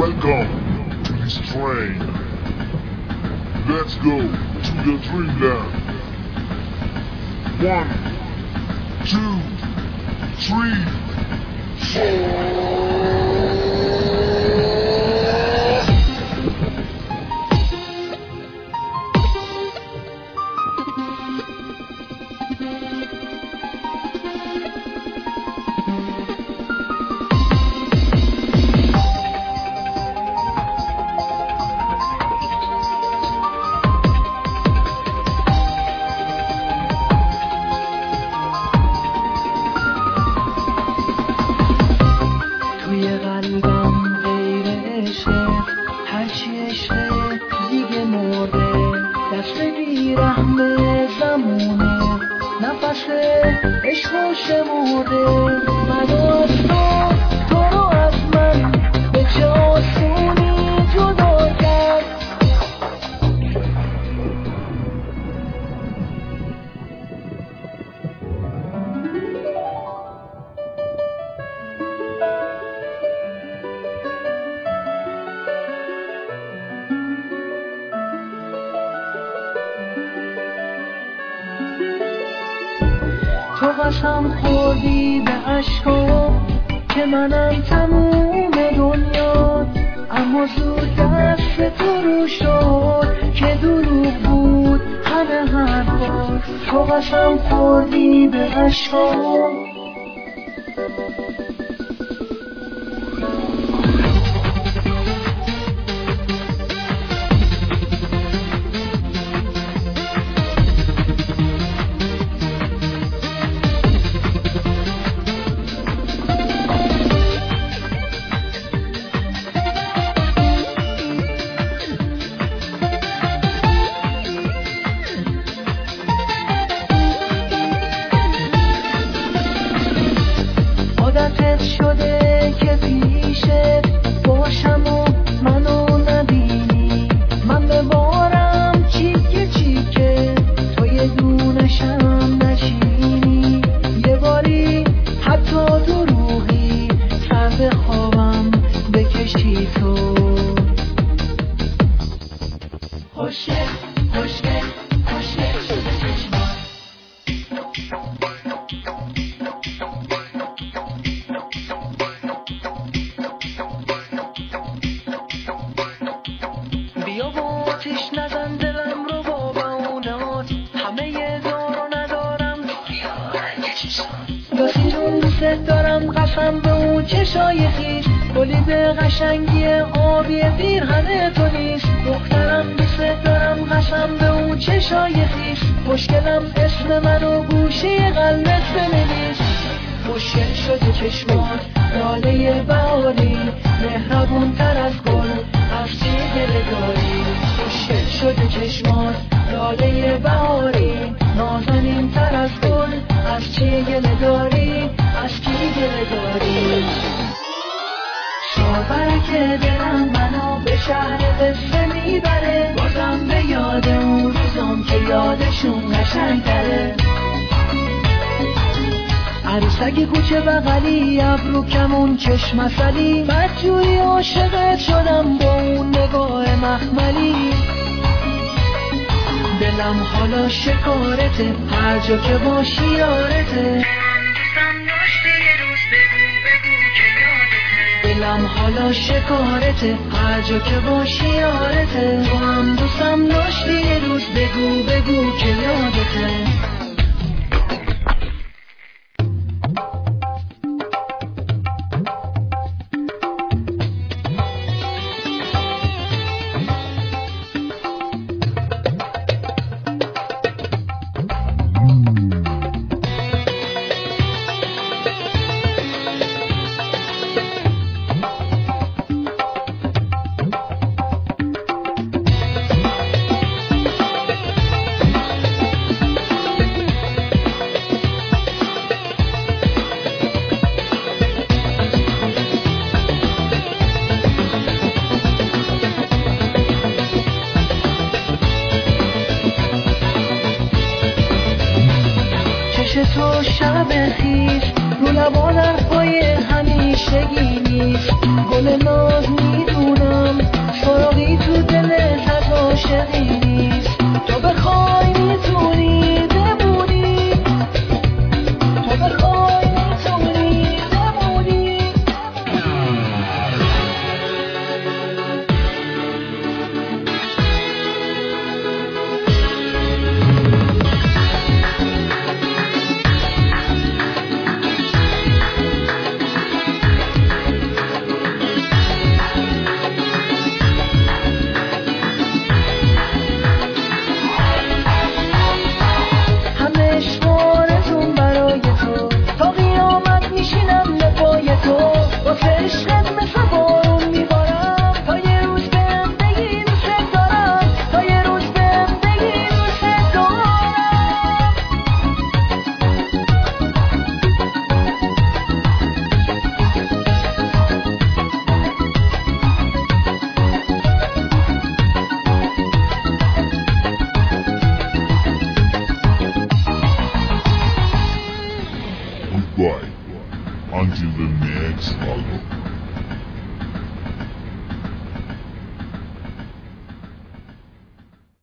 Welcome to this train. Let's go to your dreamland. 1, 2, 3, 4. تو قسم خوردی به عشقا که منم تموم دنیا، اما زود دست تو رو شد که دروغ بود همه حرفا. تو قسم خوردی به عشقا شده که پیشت باشم و منو نبینی، من ببارم چیکه چیکه تو یه دونشم نچینی، یه باری حتی دروغی سر به خوابم بکشی تو. خوشگل خوشگل خوشگل شده چشمات، بیا با آتش نزن دلم رو با بونات، همه دار و ندارم یاسی جون دوست دارم، قسم به اون چشای خیس، گلی به قشنگی آبی پیرهن تو نیست. دخترم دوست دارم، قسم به اون چشای خیس، مشکلم اسم منو گوشه قلبت بنویس. خوشگل شده چشمات لاله بهاری، مهربون تر از گل از چی دل داری. خوشگل شده چشمات لاله بهاری، نازنین تر از گل از چی گله داری، از کی گله داری. شاورک دلم منو به شهر قصه میبره، بازم به یاد اون روزام که یادشون قشنگ‌تره. عروسک کوچه بغلی، ابرو کمون چشم عسلی، بدجوری عاشقت شدم با اون نگاه مخملی. دلم حالا شکارته، هر جا که باشی یارته. دلم حالا شکارته، هر جا که باشی یارته. تو هم دوستم داشتی یه روز بگو بگو که یادته. پیش تو شب خیز، رو لبا حرفای همیشگی نیست. گل ناز میدونم فراغی تو دلت از عاشقی نیست. تو بخوای میتونی بمونی، تو بخوای میتونی بمونی. Goodbye. Until the next album.